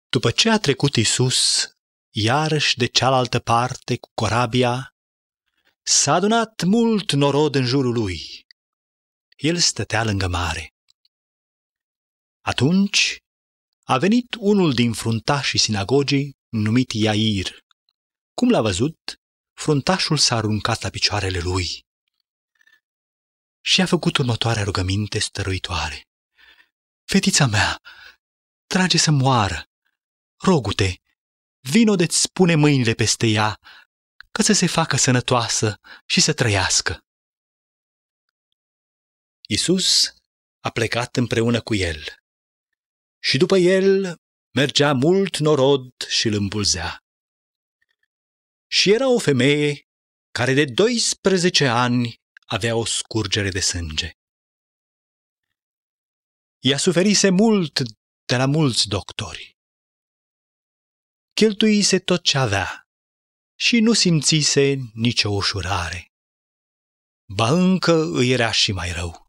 După ce a trecut Iisus iarăși de cealaltă parte cu corabia, s-a adunat mult norod în jurul lui. El stătea lângă mare. Atunci a venit unul din fruntașii sinagogii, numit Iair. Cum l-a văzut, fruntașul s-a aruncat la picioarele lui și a făcut următoarea rugăminte stăruitoare. Fetița mea, trage să moară. Rogu-te, vino de-ți spune mâinile peste ea, ca să se facă sănătoasă și să trăiască. Iisus a plecat împreună cu el și după el mergea mult norod și îl îmbulzea. Și era o femeie care de 12 ani avea o scurgere de sânge. Ea suferise mult de la mulți doctori. Cheltuise tot ce avea și nu simțise nicio ușurare. Ba încă îi era și mai rău.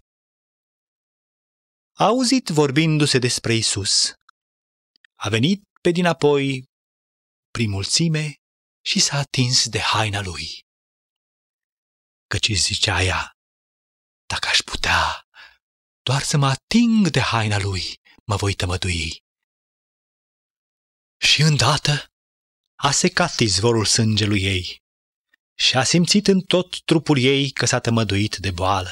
A auzit vorbindu-se despre Iisus. A venit pe dinapoi prin mulțime și s-a atins de haina lui. Căci zicea ea, dacă aș putea doar să mă ating de haina lui, mă voi tămădui. Și îndată a secat izvorul sângelui ei și a simțit în tot trupul ei că s-a tămăduit de boală.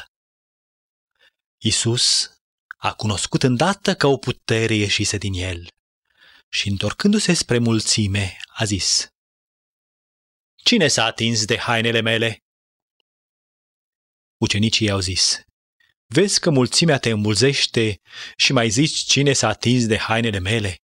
Iisus a cunoscut îndată că o putere ieșise din el și, întorcându-se spre mulțime, a zis: Cine s-a atins de hainele mele? Ucenicii i-au zis: Vezi că mulțimea te îmbulzește și mai zici cine s-a atins de hainele mele?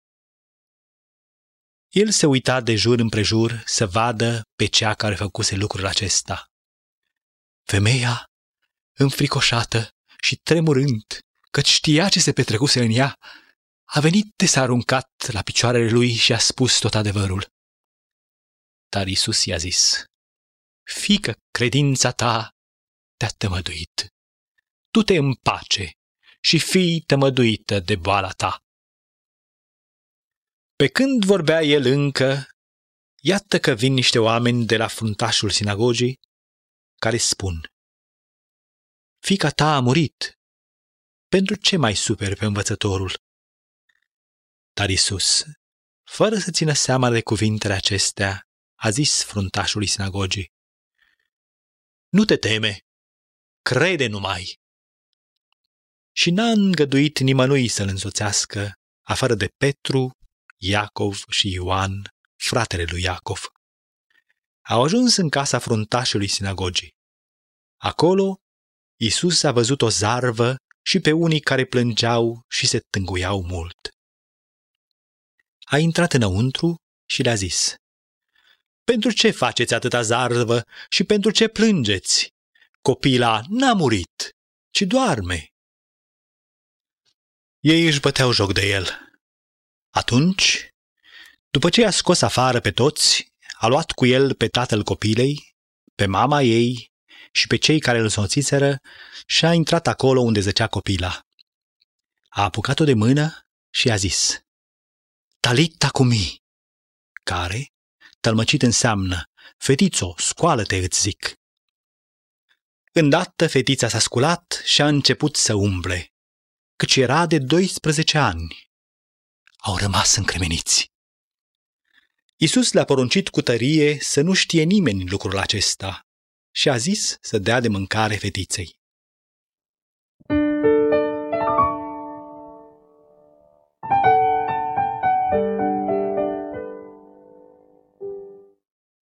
El se uita de jur împrejur să vadă pe cea care făcuse lucrul acesta. Femeia, înfricoșată și tremurând, căci știa ce se petrecuse în ea, a venit de s-a aruncat la picioarele lui și a spus tot adevărul. Dar Iisus i-a zis: Fiică, credința ta te-a tămăduit. Du-te în pace și fii tămăduită de boala ta. Pe când vorbea el încă, iată că vin niște oameni de la fruntașul sinagogii care spun: Fiica ta a murit. Pentru ce mai superi pe învățătorul? Dar Iisus, fără să țină seama de cuvintele acestea, a zis fruntașului sinagogii: Nu te teme, crede numai. Și n-a îngăduit nimănui să-l însoțească, afară de Petru, Iacov și Ioan, fratele lui Iacov. Au ajuns în casa fruntașului sinagogii. Acolo, Iisus a văzut o zarvă și pe unii care plângeau și se tânguiau mult. A intrat înăuntru și le-a zis: Pentru ce faceți atâta zarvă și pentru ce plângeți? Copila n-a murit, ci doarme. Ei își băteau joc de el. Atunci, după ce i-a scos afară pe toți, a luat cu el pe tatăl copilei, pe mama ei și pe cei care îl însoțiseră și a intrat acolo unde zăcea copila. A apucat-o de mână și a zis: Talita cumi, care, tălmăcit, înseamnă: Fetițo, scoală-te, îți zic. Îndată fetița s-a sculat și a început să umble, căci era de 12 ani. Au rămas încremeniți. Iisus le-a poruncit cu tărie să nu știe nimeni lucrul acesta și a zis să dea de mâncare fetiței.